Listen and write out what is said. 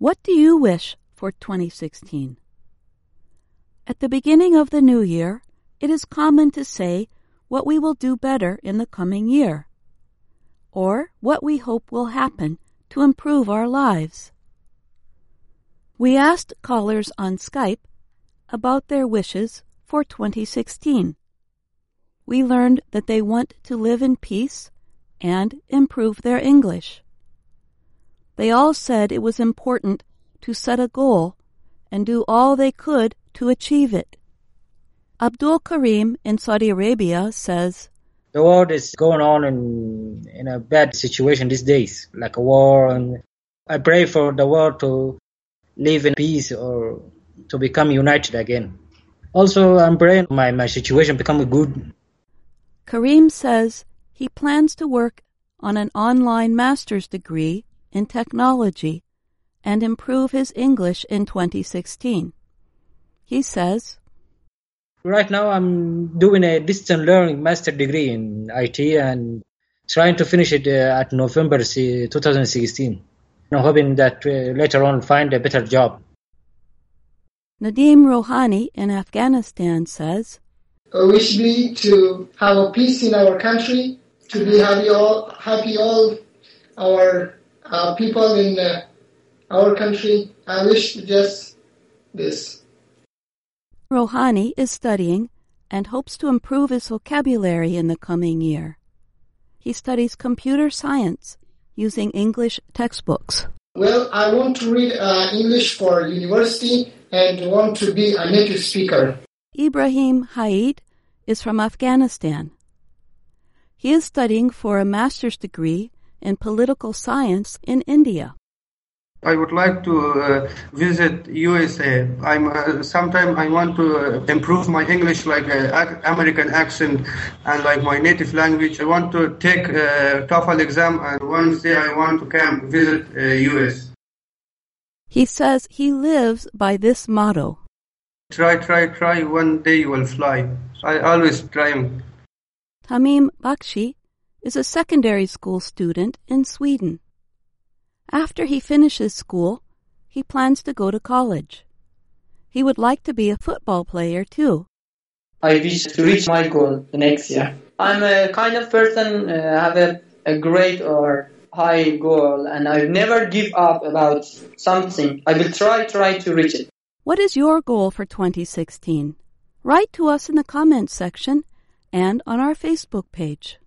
What do you wish for 2016? At the beginning of the new year, it is common to say what we will do better in the coming year, or what we hope will happen to improve our lives. We asked callers on Skype about their wishes for 2016. We learned that they want to live in peace and improve their English. They all said it was important to set a goal and do all they could to achieve it. Abdul Karim in Saudi Arabia says, "The world is going on in a bad situation these days, like a war, and I pray for the world to live in peace or to become united again. Also, I'm praying my situation become good." Karim says he plans to work on an online master's degree in technology and improve his English in 2016. He says, "Right now I'm doing a distance learning master degree in IT and trying to finish it at November 2016. I'm hoping that later on find a better job." Nadim Rohani in Afghanistan says, "We wish me to have a peace in our country, to be happy all our people in our country. I wish just this." Rohani is studying and hopes to improve his vocabulary in the coming year. He studies computer science using English textbooks. Well, I want to read English for university and want to be a native speaker. Ibrahim Haid is from Afghanistan. He is studying for a master's degree in political science in India. I would like to visit USA. Sometime I want to improve my English, like American accent and like my native language. I want to take TOEFL exam, and one day I want to come visit US. He says he lives by this motto: Try, one day you will fly. I always trying. Tamim Bakshi is a secondary school student in Sweden. After he finishes school, he plans to go to college. He would like to be a football player too. I wish to reach my goal the next year. I'm a kind of person have a great or high goal, and I never give up about something. I will try to reach it. What is your goal for 2016? Write to us in the comments section and on our Facebook page.